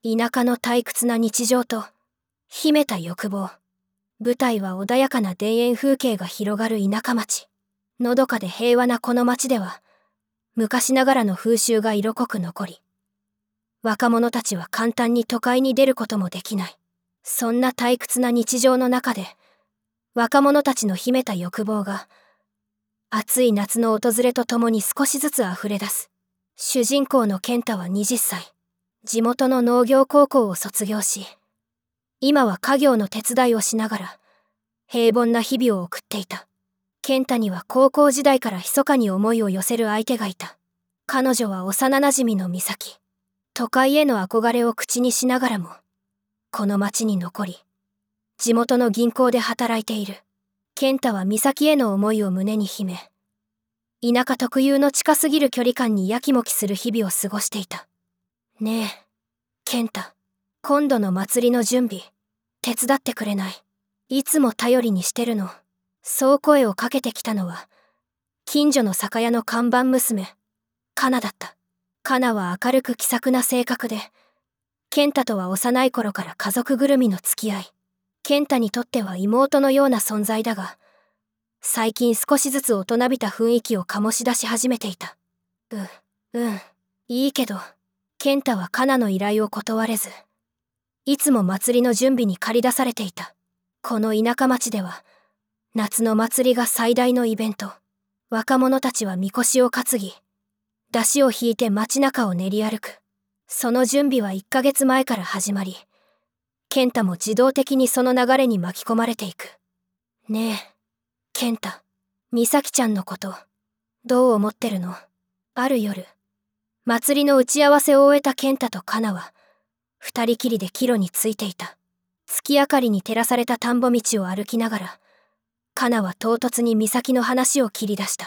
田舎の退屈な日常と秘めた欲望。舞台は穏やかな田園風景が広がる田舎町。のどかで平和なこの町では、昔ながらの風習が色濃く残り、若者たちは簡単に都会に出ることもできない。そんな退屈な日常の中で、若者たちの秘めた欲望が、暑い夏の訪れとともに少しずつ溢れ出す。主人公の健太は20歳。地元の農業高校を卒業し、今は家業の手伝いをしながら、平凡な日々を送っていた。健太には高校時代から密かに思いを寄せる相手がいた。彼女は幼馴染の美咲。都会への憧れを口にしながらも、この町に残り、地元の銀行で働いている。健太は美咲への思いを胸に秘め、田舎特有の近すぎる距離感にやきもきする日々を過ごしていた。ねえ、健太、今度の祭りの準備、手伝ってくれない？いつも頼りにしてるの。そう声をかけてきたのは、近所の酒屋の看板娘、カナだった。カナは明るく気さくな性格で、健太とは幼い頃から家族ぐるみの付き合い。健太にとっては妹のような存在だが、最近少しずつ大人びた雰囲気を醸し出し始めていた。いいけど、健太はカナの依頼を断れず、いつも祭りの準備に駆り出されていた。この田舎町では、夏の祭りが最大のイベント。若者たちはみこしを担ぎ、出汁を引いて街中を練り歩く。その準備は1ヶ月前から始まり、健太も自動的にその流れに巻き込まれていく。ねえ、健太、美咲ちゃんのこと、どう思ってるの？ある夜、祭りの打ち合わせを終えた健太とカナは、二人きりで帰路についていた。月明かりに照らされた田んぼ道を歩きながら、カナは唐突に美咲の話を切り出した。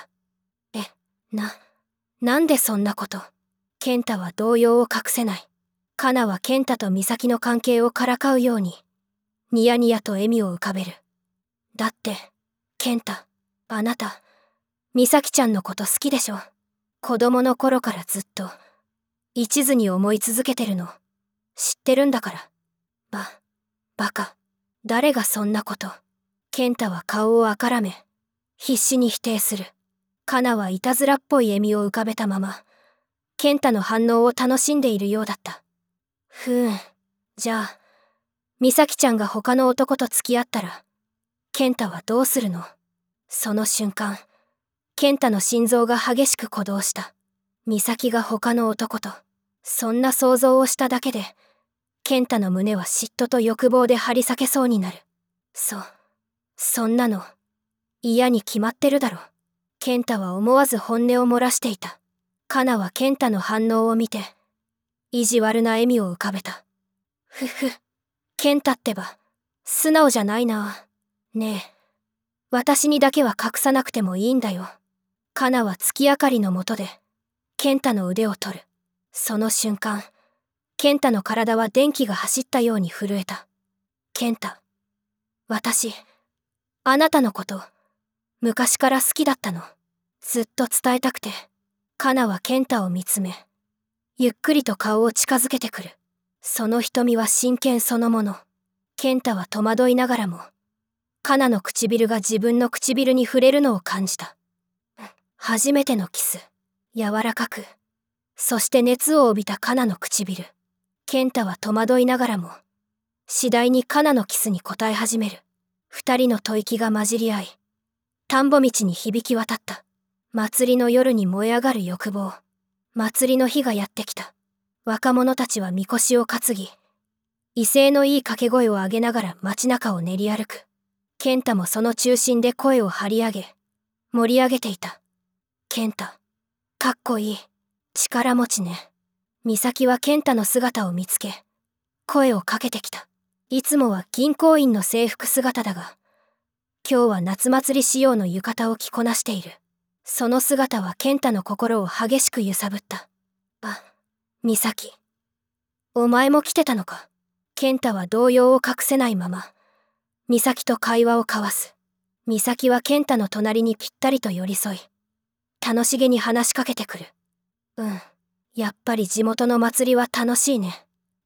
なんでそんなこと？健太は動揺を隠せない。カナは健太と美咲の関係をからかうように、ニヤニヤと笑みを浮かべる。だって、健太、あなた、美咲ちゃんのこと好きでしょ？子供の頃からずっと、一途に思い続けてるの。知ってるんだから。バカ。誰がそんなこと。健太は顔をあからめ、必死に否定する。カナはいたずらっぽい笑みを浮かべたまま、健太の反応を楽しんでいるようだった。じゃあ、美咲ちゃんが他の男と付き合ったら、健太はどうするの？その瞬間、健太の心臓が激しく鼓動した。美咲が他の男と、そんな想像をしただけで、健太の胸は嫉妬と欲望で張り裂けそうになる。そんなの、嫌に決まってるだろ。健太は思わず本音を漏らしていた。カナは健太の反応を見て、意地悪な笑みを浮かべた。健太ってば、素直じゃないな。ねえ、私にだけは隠さなくてもいいんだよ。カナは月明かりの下で、健太の腕を取る。その瞬間、健太の体は電気が走ったように震えた。健太、私、あなたのこと、昔から好きだったの。ずっと伝えたくて。カナは健太を見つめ、ゆっくりと顔を近づけてくる。その瞳は真剣そのもの。健太は戸惑いながらも、カナの唇が自分の唇に触れるのを感じた。初めてのキス。柔らかく、そして熱を帯びたカナの唇。健太は戸惑いながらも、次第にカナのキスに応え始める。二人の吐息が混じり合い、田んぼ道に響き渡った。祭りの夜に燃え上がる欲望。祭りの日がやってきた。若者たちはみこしを担ぎ、威勢のいい掛け声を上げながら街中を練り歩く。健太もその中心で声を張り上げ、盛り上げていた。健太、かっこいい。力持ちね。美咲は健太の姿を見つけ、声をかけてきた。いつもは銀行員の制服姿だが、今日は夏祭り仕様の浴衣を着こなしている。その姿は健太の心を激しく揺さぶった。美咲。お前も来てたのか。健太は動揺を隠せないまま、美咲と会話を交わす。美咲は健太の隣にぴったりと寄り添い、楽しげに話しかけてくる。やっぱり地元の祭りは楽しいね。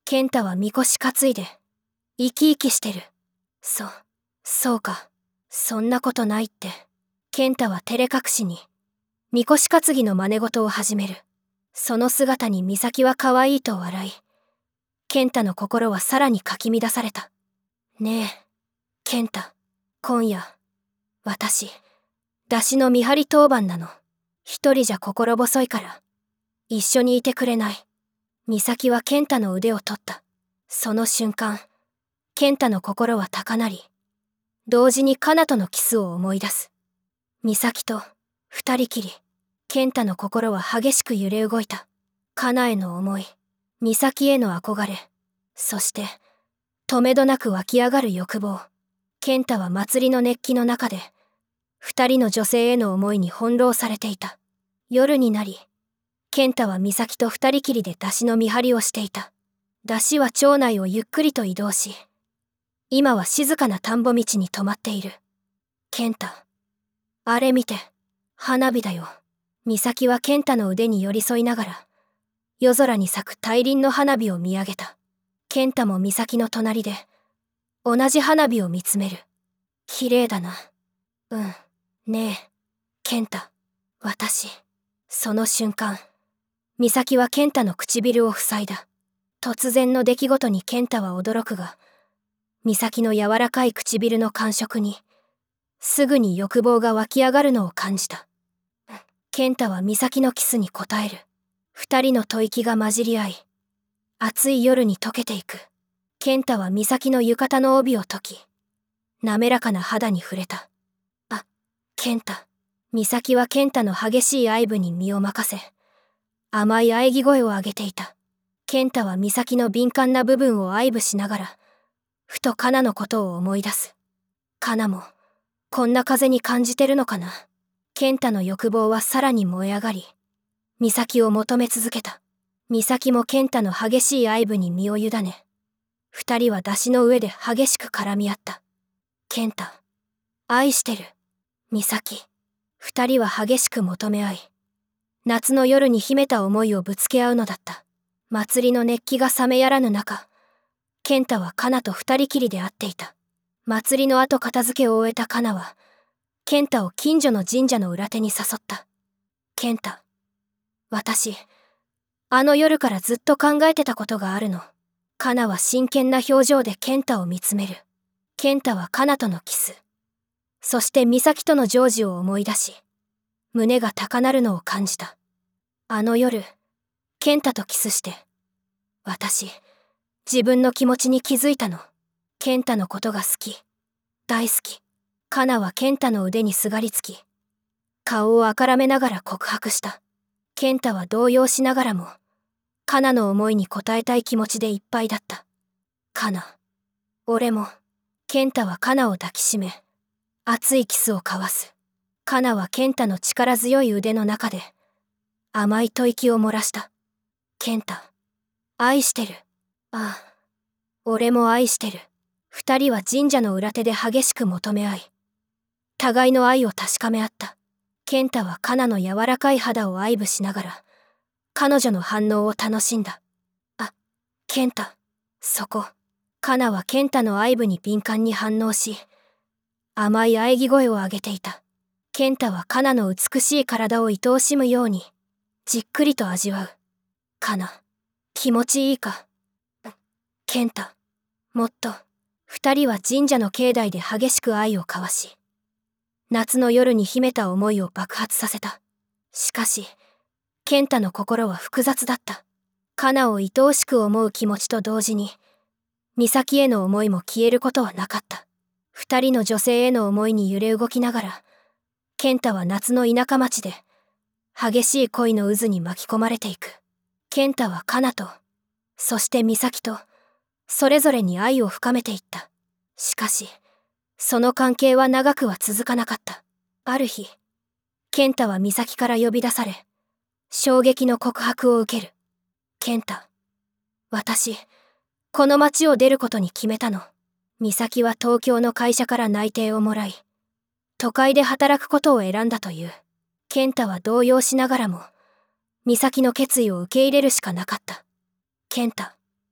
健太はみこし担いで、生き生きしてる。そうか。そんなことないって。健太は照れ隠しに、みこし担ぎの真似事を始める。その姿に美咲は可愛いと笑い、健太の心はさらにかき乱された。ねえ、健太、今夜、私、出しの見張り当番なの。一人じゃ心細いから、一緒にいてくれない。美咲は健太の腕を取った。その瞬間、健太の心は高鳴り、同時にカナとのキスを思い出す。美咲と二人きり、健太の心は激しく揺れ動いた。カナへの思い、美咲への憧れ、そして、止めどなく湧き上がる欲望。健太は祭りの熱気の中で、二人の女性への思いに翻弄されていた。夜になり、健太は美咲と二人きりで出しの見張りをしていた。出しは町内をゆっくりと移動し、今は静かな田んぼ道に止まっている。健太、あれ見て、花火だよ。美咲は健太の腕に寄り添いながら、夜空に咲く大輪の花火を見上げた。健太も美咲の隣で、同じ花火を見つめる。綺麗だな。うん。ねえ、健太、私。その瞬間、美咲は健太の唇を塞いだ。突然の出来事に健太は驚くが、美咲の柔らかい唇の感触に、すぐに欲望が湧き上がるのを感じた。健太は美咲のキスに応える。二人の吐息が混じり合い、暑い夜に溶けていく。健太は美咲の浴衣の帯を解き、滑らかな肌に触れた。あ、健太。美咲は健太の激しい愛撫に身を任せ、甘い喘ぎ声を上げていた。健太は美咲の敏感な部分を愛撫しながら、ふとカナのことを思い出す。カナも、こんな風に感じてるのかな。健太の欲望はさらに燃え上がり、美咲を求め続けた。美咲も健太の激しい愛撫に身を委ね、二人は出しの上で激しく絡み合った。健太、愛してる。美咲。二人は激しく求め合い、夏の夜に秘めた思いをぶつけ合うのだった。祭りの熱気が冷めやらぬ中、健太はカナと二人きりで会っていた。祭りの後片付けを終えたカナは、健太を近所の神社の裏手に誘った。健太、私、あの夜からずっと考えてたことがあるの。カナは真剣な表情で健太を見つめる。健太はカナとのキス、そして美咲との成就を思い出し、胸が高鳴るのを感じた。あの夜、健太とキスして、私、自分の気持ちに気づいたの。健太のことが好き。大好き。カナは健太の腕にすがりつき、顔をあからめながら告白した。健太は動揺しながらも、カナの思いに応えたい気持ちでいっぱいだった。カナ、俺も。健太はカナを抱きしめ、熱いキスを交わす。カナは健太の力強い腕の中で、甘い吐息を漏らした。健太、愛してる。ああ、俺も愛してる。二人は神社の裏手で激しく求め合い、互いの愛を確かめ合った。健太はカナの柔らかい肌を愛撫しながら、彼女の反応を楽しんだ。あ、健太、そこ。カナは健太の愛撫に敏感に反応し、甘い喘ぎ声を上げていた。健太はカナの美しい体を愛おしむように、じっくりと味わう。カナ、気持ちいいか。健太、もっと。二人は神社の境内で激しく愛を交わし、夏の夜に秘めた思いを爆発させた。しかし、健太の心は複雑だった。カナを愛おしく思う気持ちと同時に、美咲への思いも消えることはなかった。二人の女性への思いに揺れ動きながら、健太は夏の田舎町で、激しい恋の渦に巻き込まれていく。健太はカナと、そして美咲と、それぞれに愛を深めていった。しかし、その関係は長くは続かなかった。ある日、健太は美咲から呼び出され、衝撃の告白を受ける。健太、私、この町を出ることに決めたの。美咲は東京の会社から内定をもらい、都会で働くことを選んだという。健太は動揺しながらも、美咲の決意を受け入れるしかなかった。健太、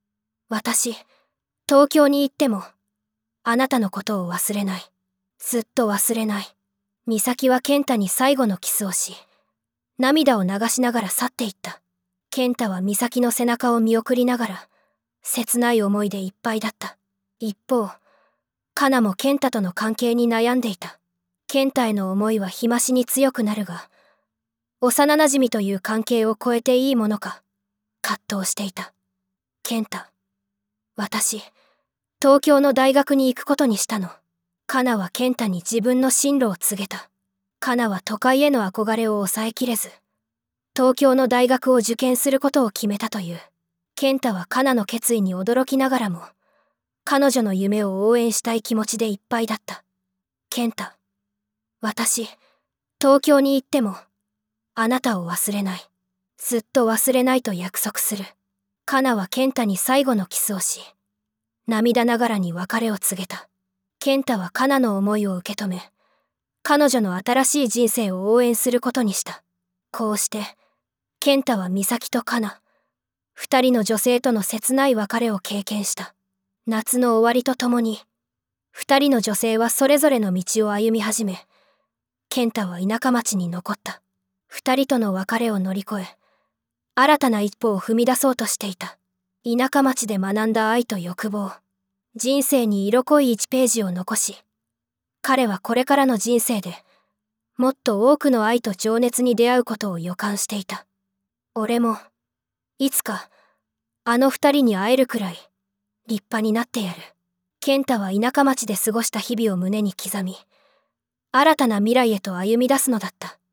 私、東京に行っても、あなたのことを忘れない。ずっと忘れない。美咲は健太に最後のキスをし、涙を流しながら去っていった。健太は美咲の背中を見送りながら、切ない思いでいっぱいだった。一方、カナも健太との関係に悩んでいた。健太への思いは日増しに強くなるが、幼馴染という関係を超えていいものか、葛藤していた。健太、私、東京の大学に行くことにしたの。カナは健太に自分の進路を告げた。カナは都会への憧れを抑えきれず、東京の大学を受験することを決めたという。健太はカナの決意に驚きながらも、彼女の夢を応援したい気持ちでいっぱいだった。健太、私、東京に行っても、あなたを忘れない。ずっと忘れないと約束する。カナは健太に最後のキスをし、涙ながらに別れを告げた。健太はカナの思いを受け止め、彼女の新しい人生を応援することにした。こうして、健太は美咲とカナ、二人の女性との切ない別れを経験した。夏の終わりとともに、二人の女性はそれぞれの道を歩み始め、健太は田舎町に残った。二人との別れを乗り越え、新たな一歩を踏み出そうとしていた。田舎町で学んだ愛と欲望、人生に色濃い1ページを残し、彼はこれからの人生で、もっと多くの愛と情熱に出会うことを予感していた。俺も、いつか、あの二人に会えるくらい、立派になってやる。健太は田舎町で過ごした日々を胸に刻み、新たな未来へと歩み出すのだった。